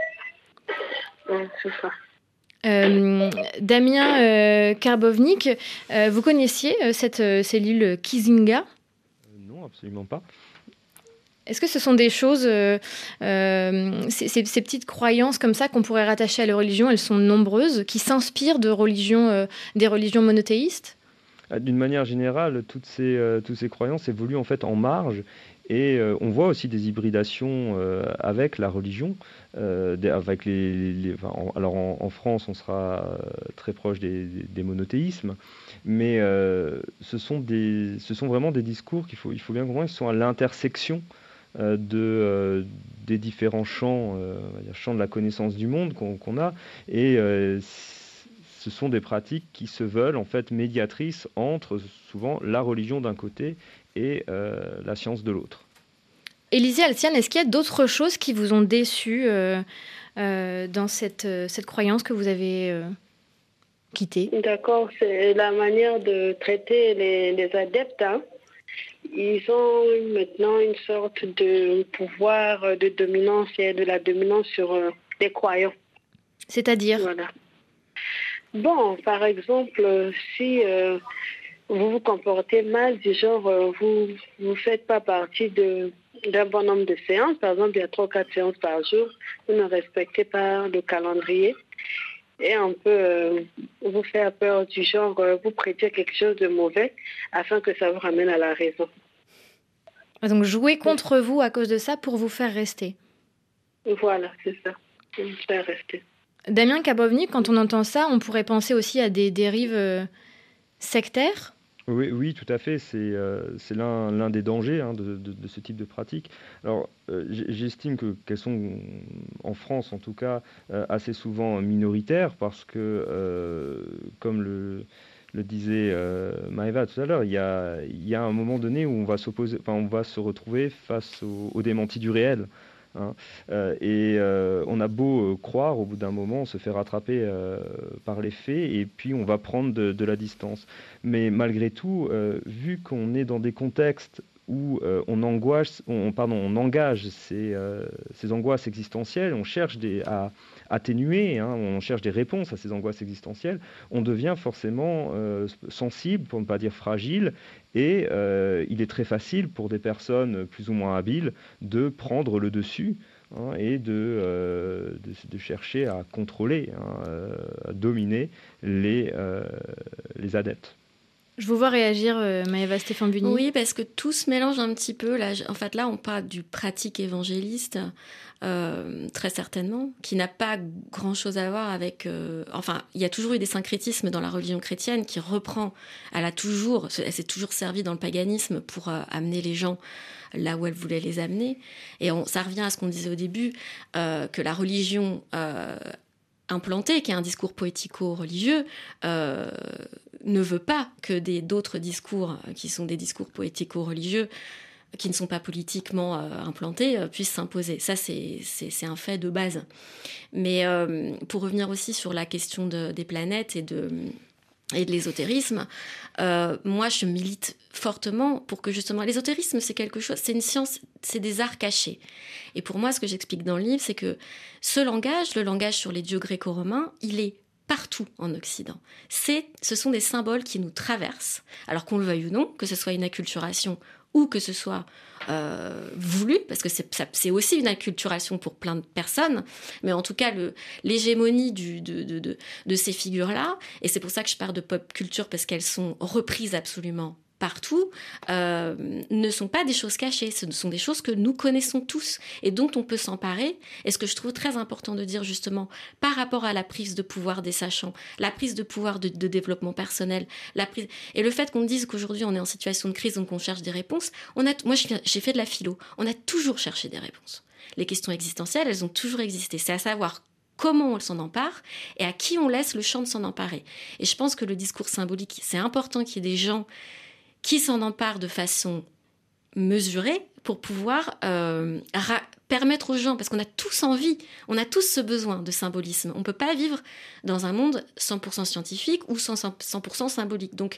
N: Oui, c'est ça.
D: Euh, Damien euh, Karbovnik, euh, vous connaissiez euh, cette euh, cellule Kizinga?
E: euh, Non, absolument pas.
D: Est-ce que ce sont des choses, euh, euh, ces, ces, ces petites croyances comme ça qu'on pourrait rattacher à la religion, elles sont nombreuses, qui s'inspirent de religions, euh, des religions monothéistes?
E: D'une manière générale, toutes ces, euh, toutes ces croyances évoluent en fait en marge. Et euh, on voit aussi des hybridations euh, avec la religion, euh, des, avec les, les, les enfin, en, alors en, en France on sera très proche des, des, des monothéismes, mais euh, ce sont des, ce sont vraiment des discours qu'il faut, il faut bien comprendre, qui sont à l'intersection euh, de euh, des différents champs, euh, on va dire, champs de la connaissance du monde qu'on, qu'on a, et euh, ce sont des pratiques qui se veulent en fait médiatrices entre souvent la religion d'un côté et euh, la science de l'autre.
D: Élisée Alciane, est-ce qu'il y a d'autres choses qui vous ont déçu euh, euh, dans cette, euh, cette croyance que vous avez euh, quittée?
N: D'accord, c'est la manière de traiter les, les adeptes. Hein. Ils ont maintenant une sorte de pouvoir de dominance, et de la dominance sur euh, les croyants.
D: C'est-à-dire?
N: Voilà. Bon, par exemple, si... Euh, vous vous comportez mal, du genre, euh, vous ne faites pas partie de, d'un bon nombre de séances. Par exemple, il y a trois ou quatre séances par jour. Vous ne respectez pas le calendrier. Et on peut euh, vous faire peur du genre, euh, vous prédire quelque chose de mauvais afin que ça vous ramène à la raison.
D: Donc, jouer contre vous à cause de ça pour vous faire rester.
N: Voilà, c'est ça. Pour vous faire rester.
D: Damien Karbovnik, quand on entend ça, on pourrait penser aussi à des dérives euh, sectaires?
E: Oui, oui, tout à fait. C'est, euh, c'est l'un, l'un des dangers hein, de, de, de ce type de pratique. Alors, euh, j'estime que, qu'elles sont, en France en tout cas, euh, assez souvent minoritaires parce que, euh, comme le, le disait euh, Maëva tout à l'heure, il y a, il y a un moment donné où on va, s'opposer, enfin, on va se retrouver face au, au démenti du réel. Hein. Euh, et euh, on a beau euh, croire, au bout d'un moment, on se fait rattraper euh, par les faits et puis on va prendre de, de la distance. Mais malgré tout, euh, vu qu'on est dans des contextes où euh, on, angoisse, on, pardon, on engage ces, euh, ces angoisses existentielles, on cherche des, à atténuer, hein, on cherche des réponses à ces angoisses existentielles, on devient forcément euh, sensible, pour ne pas dire fragile, et euh, il est très facile pour des personnes plus ou moins habiles de prendre le dessus hein, et de, euh, de, de chercher à contrôler, hein, euh, à dominer les, euh, les adeptes.
D: Je vous vois réagir, euh, Maëva Stéphane-Buni.
F: Oui, parce que tout se mélange un petit peu. Là, en fait, là, on parle du pratique évangéliste, euh, très certainement, qui n'a pas grand-chose à voir avec... Euh, enfin, il y a toujours eu des syncrétismes dans la religion chrétienne qui reprend. Elle a toujours... Elle s'est toujours servie dans le paganisme pour euh, amener les gens là où elle voulait les amener. Et on, ça revient à ce qu'on disait au début, euh, que la religion... Euh, implanté, qui est un discours poético-religieux, euh, ne veut pas que des, d'autres discours, qui sont des discours poético-religieux, qui ne sont pas politiquement euh, implantés, euh, puissent s'imposer. Ça, c'est, c'est, c'est un fait de base. Mais euh, pour revenir aussi sur la question de, des planètes et de... et de l'ésotérisme, euh, moi je milite fortement pour que justement l'ésotérisme c'est quelque chose, c'est une science, c'est des arts cachés. Et pour moi ce que j'explique dans le livre c'est que ce langage, le langage sur les dieux gréco-romains, il est partout en Occident. C'est, ce sont des symboles qui nous traversent, alors qu'on le veuille ou non, que ce soit une acculturation ou que ce soit euh, voulu, parce que c'est, ça, c'est aussi une acculturation pour plein de personnes, mais en tout cas le, l'hégémonie du, de, de, de, de ces figures-là, et c'est pour ça que je parle de pop culture, parce qu'elles sont reprises absolument partout, euh, ne sont pas des choses cachées, ce sont des choses que nous connaissons tous et dont on peut s'emparer. Et ce que je trouve très important de dire justement par rapport à la prise de pouvoir des sachants, la prise de pouvoir de, de développement personnel, la prise... et le fait qu'on dise qu'aujourd'hui on est en situation de crise, donc on cherche des réponses, on a... moi j'ai fait de la philo, on a toujours cherché des réponses. Les questions existentielles, elles ont toujours existé, c'est à savoir comment on s'en empare et à qui on laisse le champ de s'en emparer. Et je pense que le discours symbolique, c'est important qu'il y ait des gens qui s'en emparent de façon mesurée pour pouvoir euh, ra- permettre aux gens, parce qu'on a tous envie, on a tous ce besoin de symbolisme. On ne peut pas vivre dans un monde cent pour cent scientifique ou cent pour cent symbolique. Donc,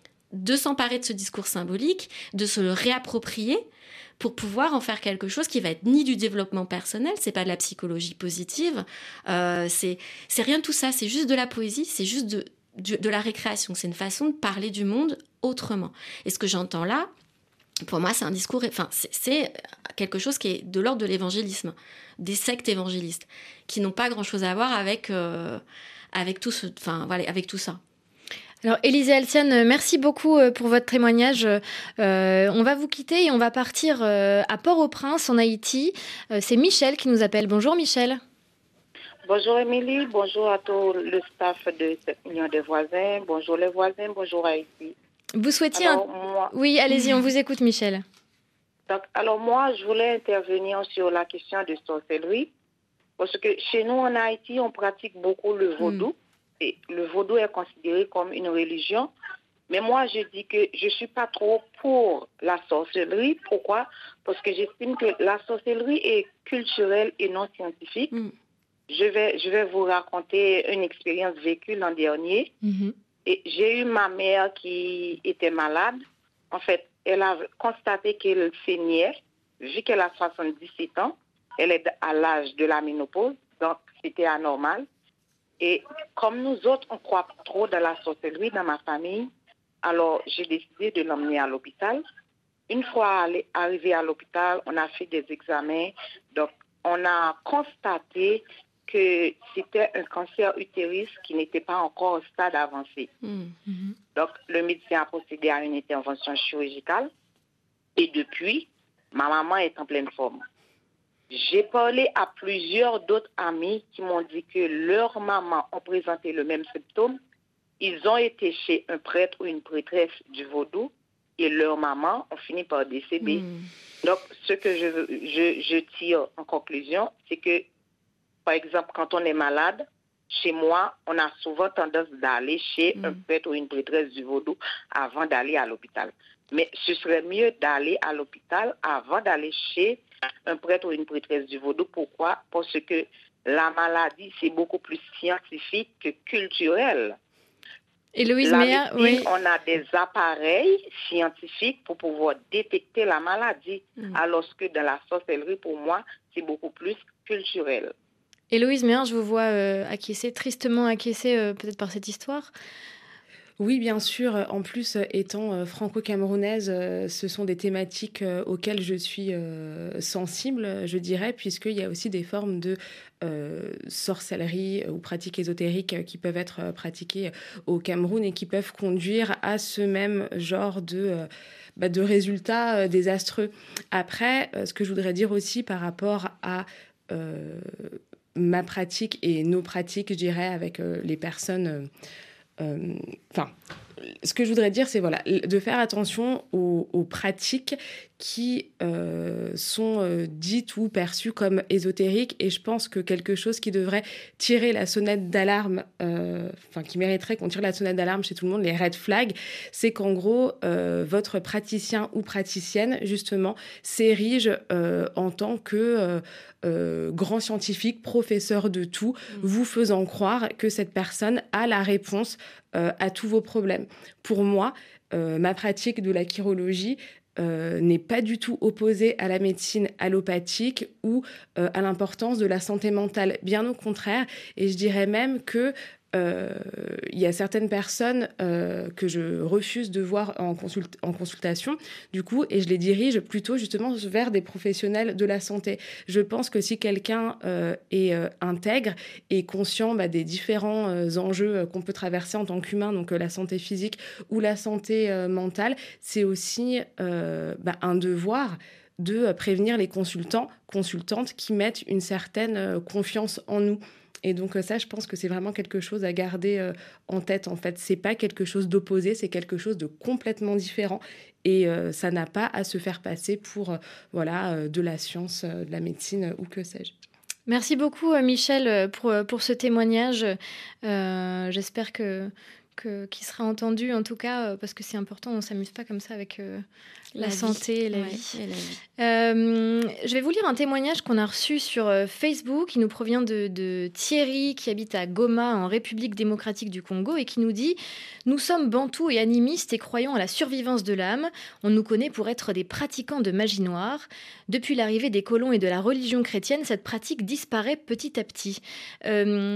F: de s'emparer de ce discours symbolique, de se le réapproprier pour pouvoir en faire quelque chose qui va être ni du développement personnel, c'est pas de la psychologie positive, euh, c'est, c'est rien de tout ça, c'est juste de la poésie, c'est juste de, de, de la récréation, c'est une façon de parler du monde autrement. Et ce que j'entends là, pour moi, c'est un discours, enfin, c'est, c'est quelque chose qui est de l'ordre de l'évangélisme, des sectes évangélistes, qui n'ont pas grand-chose à voir avec, euh, avec, tout ce, enfin, voilà, avec tout ça.
D: Alors, Élisée Alciane, merci beaucoup pour votre témoignage. Euh, on va vous quitter et on va partir euh, à Port-au-Prince, en Haïti. Euh, c'est Michel qui nous appelle. Bonjour, Michel.
O: Bonjour Émilie, bonjour à tout le staff de cette union des voisins, bonjour les voisins, bonjour Haïti.
D: Vous souhaitiez
O: alors,
D: un...
O: moi...
D: Oui, allez-y, on vous écoute, Michel.
O: Donc, alors moi, je voulais intervenir sur la question de sorcellerie, parce que chez nous en Haïti, on pratique beaucoup le vaudou, mm. et le vaudou est considéré comme une religion, mais moi, je dis que je ne suis pas trop pour la sorcellerie. Pourquoi? Parce que j'estime que la sorcellerie est culturelle et non scientifique. Mm. Je vais, je vais vous raconter une expérience vécue l'an dernier. Mm-hmm. Et j'ai eu ma mère qui était malade. En fait, elle a constaté qu'elle saignait. Vu qu'elle a soixante-dix-sept ans, elle est à l'âge de la ménopause, donc c'était anormal. Et comme nous autres, on ne croit pas trop dans la sorcellerie dans ma famille, alors j'ai décidé de l'emmener à l'hôpital. Une fois arrivée à l'hôpital, on a fait des examens. Donc, on a constaté que c'était un cancer utérus qui n'était pas encore au stade avancé. Mm-hmm. Donc, le médecin a procédé à une intervention chirurgicale et depuis, ma maman est en pleine forme. J'ai parlé à plusieurs d'autres amis qui m'ont dit que leurs mamans ont présenté le même symptôme. Ils ont été chez un prêtre ou une prêtresse du vaudou et leurs mamans ont fini par décéder. Mm. Donc, ce que je, je, je tire en conclusion, c'est que par exemple, quand on est malade, chez moi, on a souvent tendance d'aller chez mmh. un prêtre ou une prêtresse du vaudou avant d'aller à l'hôpital. Mais ce serait mieux d'aller à l'hôpital avant d'aller chez un prêtre ou une prêtresse du vaudou. Pourquoi? Parce que la maladie, c'est beaucoup plus scientifique que culturel.
D: Héloïse Méa, oui.
O: On a des appareils scientifiques pour pouvoir détecter la maladie, mmh. alors que dans la sorcellerie, pour moi, c'est beaucoup plus culturel.
D: Héloïse Méa, je vous vois euh, acquiescer, tristement acquiescer euh, peut-être par cette histoire.
G: Oui, bien sûr. En plus, étant euh, franco-camerounaise, euh, ce sont des thématiques euh, auxquelles je suis euh, sensible, je dirais, puisqu'il y a aussi des formes de euh, sorcellerie ou pratiques ésotériques qui peuvent être pratiquées au Cameroun et qui peuvent conduire à ce même genre de... Euh, bah, de résultats euh, désastreux. Après, euh, ce que je voudrais dire aussi par rapport à... Euh, ma pratique et nos pratiques, je dirais, avec euh, les personnes... Enfin, euh, ce que je voudrais dire, c'est voilà, de faire attention aux, aux pratiques qui euh, sont euh, dites ou perçues comme ésotériques. Et je pense que quelque chose qui devrait tirer la sonnette d'alarme, euh, enfin qui mériterait qu'on tire la sonnette d'alarme chez tout le monde, les red flags, c'est qu'en gros, euh, votre praticien ou praticienne, justement, s'érige euh, en tant que euh, euh, grand scientifique, professeur de tout, mmh. vous faisant croire que cette personne a la réponse euh, à tous vos problèmes. Pour moi, euh, ma pratique de la chirologie Euh, n'est pas du tout opposée à la médecine allopathique ou euh, à l'importance de la santé mentale. Bien au contraire, et je dirais même que euh, il y a certaines personnes euh, que je refuse de voir en, consult- en consultation, du coup, et je les dirige plutôt justement vers des professionnels de la santé. Je pense que si quelqu'un euh, est euh, intègre et conscient bah, des différents euh, enjeux euh, qu'on peut traverser en tant qu'humain, donc euh, la santé physique ou la santé euh, mentale, c'est aussi euh, bah, un devoir de prévenir les consultants, consultantes qui mettent une certaine euh, confiance en nous. Et donc ça, je pense que c'est vraiment quelque chose à garder euh, en tête. En fait, c'est pas quelque chose d'opposé, c'est quelque chose de complètement différent. Et euh, ça n'a pas à se faire passer pour euh, voilà euh, de la science, euh, de la médecine euh, ou que sais-je.
D: Merci beaucoup, Michel, pour, pour ce témoignage. Euh, j'espère que, que, qu'il sera entendu, en tout cas, parce que c'est important. On ne s'amuse pas comme ça avec euh, la, la santé et la,
F: ouais,
D: vie.
F: et la vie.
D: Euh, je vais vous lire un témoignage qu'on a reçu sur euh, Facebook, qui nous provient de, de Thierry, qui habite à Goma, en République démocratique du Congo, et qui nous dit « Nous sommes bantous et animistes et croyons à la survivance de l'âme. On nous connaît pour être des pratiquants de magie noire. Depuis l'arrivée des colons et de la religion chrétienne, cette pratique disparaît petit à petit. Euh, »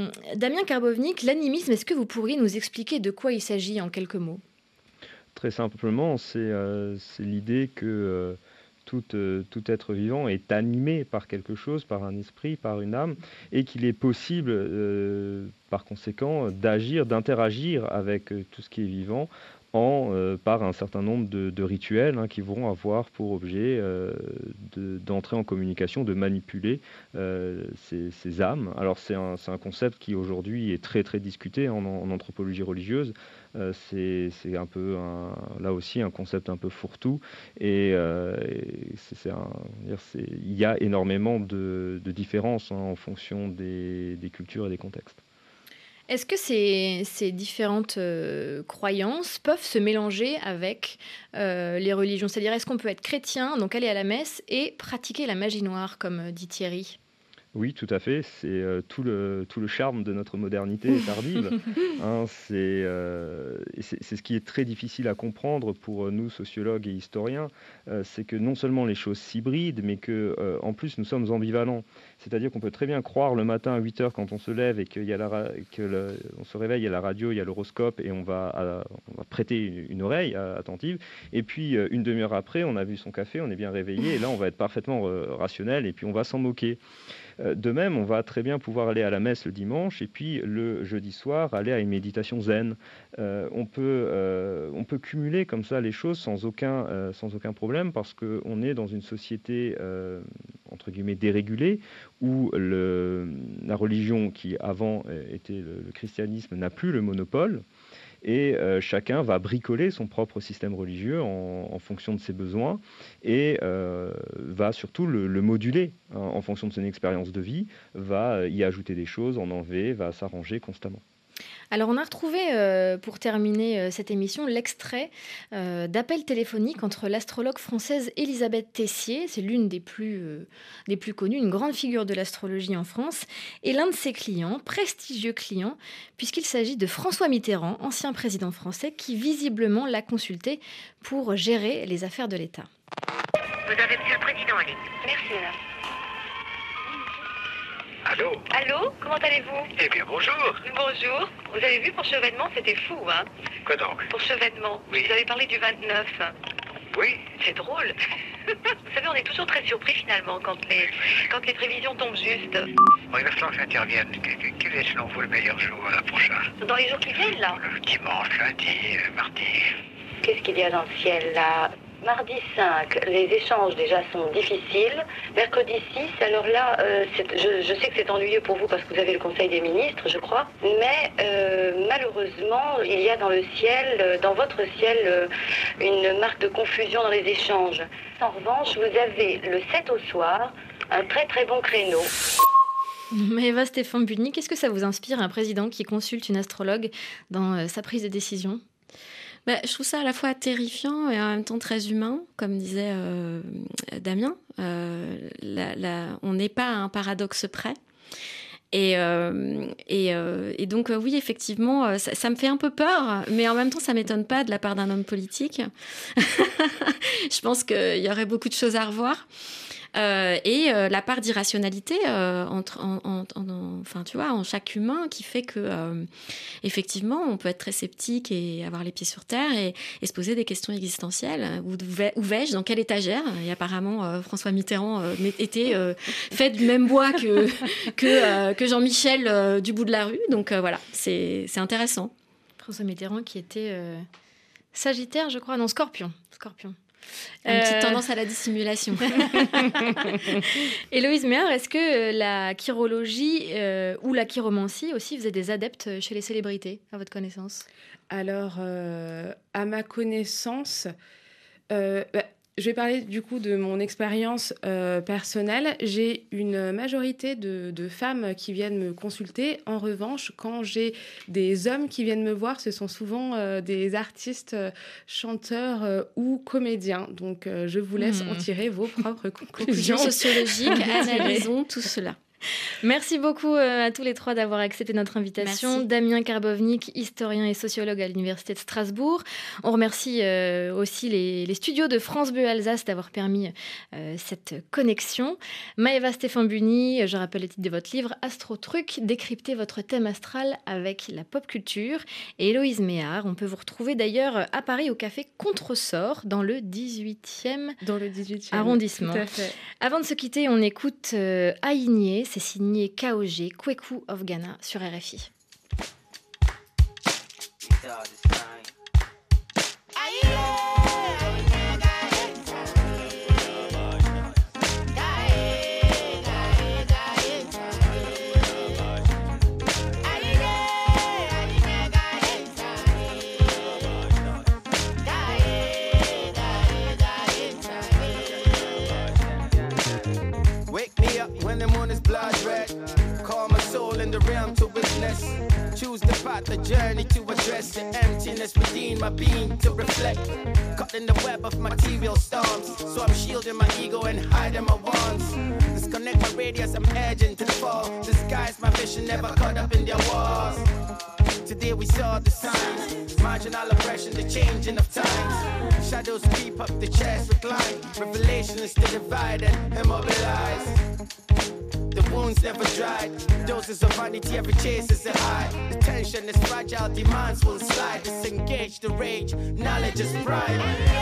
D: Damien Karbovnik, l'animisme, est-ce que vous pourriez nous expliquer de quoi il s'agit en quelques mots ?
E: Très simplement, c'est, euh, c'est l'idée que euh, tout, euh, tout être vivant est animé par quelque chose, par un esprit, par une âme, et qu'il est possible, euh, par conséquent, d'agir, d'interagir avec euh, tout ce qui est vivant en, euh, par un certain nombre de, de rituels hein, qui vont avoir pour objet euh, de, d'entrer en communication, de manipuler euh, ces, ces âmes. Alors c'est un, c'est un concept qui aujourd'hui est très très discuté en, en anthropologie religieuse. Euh, c'est, c'est un peu un, là aussi un concept un peu fourre-tout et, euh, et c'est, c'est un, dire, c'est, il y a énormément de, de différences hein, en fonction des, des cultures et des contextes.
D: Est-ce que ces, ces différentes euh, croyances peuvent se mélanger avec euh, les religions ? C'est-à-dire, est-ce qu'on peut être chrétien, donc aller à la messe, et pratiquer la magie noire, comme dit Thierry ?
E: Oui, tout à fait. C'est euh, tout le tout le charme de notre modernité tardive. hein, c'est, euh, et c'est c'est ce qui est très difficile à comprendre pour nous sociologues et historiens, euh, c'est que non seulement les choses s'hybrident, mais que euh, en plus nous sommes ambivalents. C'est-à-dire qu'on peut très bien croire le matin à huit heures quand on se lève et qu'il y a la que le, on se réveille, il y a la radio, il y a l'horoscope et on va à, on va prêter une, une oreille attentive. Et puis une demi-heure après, on a vu son café, on est bien réveillé et là on va être parfaitement euh, rationnel et puis on va s'en moquer. De même, on va très bien pouvoir aller à la messe le dimanche et puis le jeudi soir aller à une méditation zen. Euh, on peut, euh, on peut cumuler comme ça les choses sans aucun, euh, sans aucun problème parce qu'on est dans une société euh, entre guillemets dérégulée où le, la religion qui avant était le, le christianisme n'a plus le monopole. Et euh, chacun va bricoler son propre système religieux en, en fonction de ses besoins et euh, va surtout le, le moduler hein, en fonction de son expérience de vie, va y ajouter des choses, en enlever, va s'arranger constamment.
D: Alors on a retrouvé, euh, pour terminer euh, cette émission, l'extrait euh, d'appel téléphonique entre l'astrologue française Elisabeth Tessier, c'est l'une des plus, euh, des plus connues, une grande figure de l'astrologie en France, et l'un de ses clients, prestigieux client, puisqu'il s'agit de François Mitterrand, ancien président français, qui visiblement l'a consulté pour gérer les affaires de l'État.
P: Vous avez Monsieur le Président en ligne. Merci, madame. Allô ? Allô ? Comment allez-vous ?
Q: Eh bien, bonjour.
P: Bonjour. Vous avez vu pour Chevènement, c'était fou, hein ?
Q: Quoi donc ?
P: Pour Chevènement.
Q: Oui.
P: Vous avez parlé du vingt-neuf.
Q: Oui.
P: C'est drôle. Vous savez, on est toujours très surpris, finalement, quand les, quand les prévisions tombent juste.
Q: Bon, il va falloir que j'intervienne. Quel est, selon vous, le meilleur jour là, prochain ?
P: Dans les jours qui viennent, là ?
Q: Le dimanche, lundi, mardi.
P: Qu'est-ce qu'il y a dans le ciel, là ? Mardi cinq, les échanges déjà sont difficiles. Mercredi six, alors là, euh, c'est, je, je sais que c'est ennuyeux pour vous parce que vous avez le Conseil des ministres, je crois. Mais euh, malheureusement, il y a dans le ciel, dans votre ciel, euh, une marque de confusion dans les échanges. En revanche, vous avez le sept au soir, un très très bon créneau.
D: Maëva Stéphane Budny, qu'est-ce que ça vous inspire, un président qui consulte une astrologue dans euh, sa prise de décision ?
F: Bah, je trouve ça à la fois terrifiant et en même temps très humain, comme disait euh, Damien. Euh, la, la, on n'est pas à un paradoxe près. Et, euh, et, euh, et donc, euh, oui, effectivement, ça, ça me fait un peu peur, mais en même temps, ça ne m'étonne pas de la part d'un homme politique. Je pense qu'il y aurait beaucoup de choses à revoir. Euh, et euh, la part d'irrationalité euh, entre, en, en, en, enfin, tu vois, en chaque humain qui fait que, euh, effectivement, on peut être très sceptique et avoir les pieds sur terre et, et se poser des questions existentielles. Où, où vais-je? Dans quelle étagère? Et apparemment, euh, François Mitterrand euh, était euh, fait du même bois que, que, euh, que Jean-Michel euh, du bout de la rue. Donc euh, voilà, c'est, c'est intéressant.
D: François Mitterrand qui était euh, Sagittaire, je crois, non, Scorpion. Scorpion.
F: Une euh... petite tendance à la dissimulation.
D: Héloïse Méhard, est-ce que la chirologie euh, ou la chiromancie aussi, vous êtes des adeptes chez les célébrités, à votre connaissance?
G: Alors, euh, à ma connaissance, euh, bah, je vais parler du coup de mon expérience euh, personnelle. J'ai une majorité de, de femmes qui viennent me consulter. En revanche, quand j'ai des hommes qui viennent me voir, ce sont souvent euh, des artistes, euh, chanteurs euh, ou comédiens. Donc, euh, je vous laisse mmh. en tirer vos propres conclusions.
F: Conclusions sociologiques, analysons tout cela.
D: Merci beaucoup à tous les trois d'avoir accepté notre invitation.
F: Merci.
D: Damien Karbovnik, historien et sociologue à l'Université de Strasbourg. On remercie euh, aussi les, les studios de France Bleu Alsace d'avoir permis euh, cette connexion. Maëva Stéphane-Buni, je rappelle le titre de votre livre, Astro Truc, décrypter votre thème astral avec la pop culture. Et Héloïse Méhard, on peut vous retrouver d'ailleurs à Paris au café Contresort dans le dix-huitième,
G: dans le dix-huitième
D: arrondissement.
G: Tout à fait.
D: Avant de se quitter, on écoute euh, Aïgné. C'est signé K O G, Kweku of Ghana sur R F I.
R: When the moon is blood red, call my soul in the realm to witness. Choose the path, the journey to address the emptiness within my being to reflect. Caught in the web of material storms, so I'm shielding my ego and hiding my wants. Disconnect my radius, I'm edging to the fall. Disguise my vision, never caught up in their walls. Today we saw the signs, marginal oppression, the changing of times. Shadows creep up the chest, recline. Revelation is to divide and immobilize. The wounds never dried. Doses of vanity, every chase is a high. The tension is fragile, demands will slide. Disengage the rage, knowledge is pride.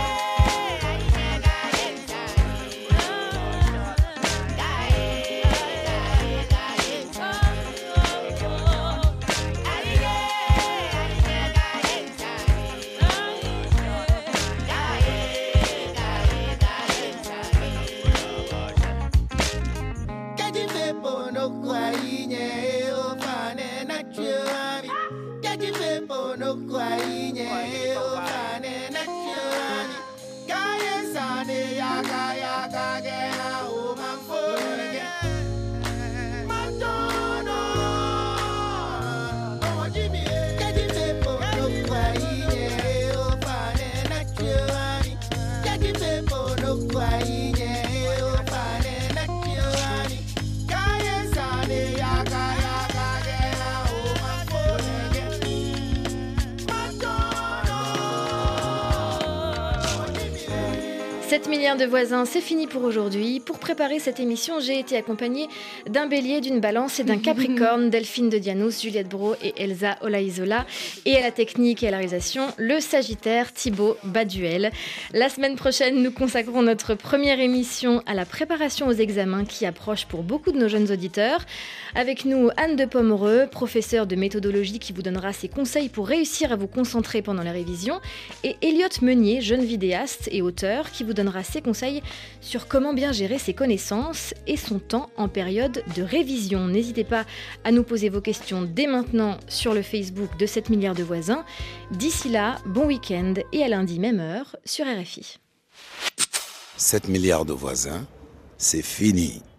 D: sept milliards de voisins, c'est fini pour aujourd'hui. Pour préparer cette émission, j'ai été accompagnée d'un bélier, d'une balance et d'un capricorne, Delphine de Dianous, Juliette Brault et Elsa Olaizola. Et à la technique et à la réalisation, le sagittaire Thibaut Baduel. La semaine prochaine, nous consacrons notre première émission à la préparation aux examens qui approche pour beaucoup de nos jeunes auditeurs. Avec nous, Anne de Pomereux, professeure de méthodologie qui vous donnera ses conseils pour réussir à vous concentrer pendant la révision. Et Elliot Meunier, jeune vidéaste et auteur, qui vous donnera ses conseils sur comment bien gérer ses connaissances et son temps en période de révision. N'hésitez pas à nous poser vos questions dès maintenant sur le Facebook de sept milliards de voisins. D'ici là, bon week-end et à lundi même heure sur R F I.
A: sept milliards de voisins, c'est fini.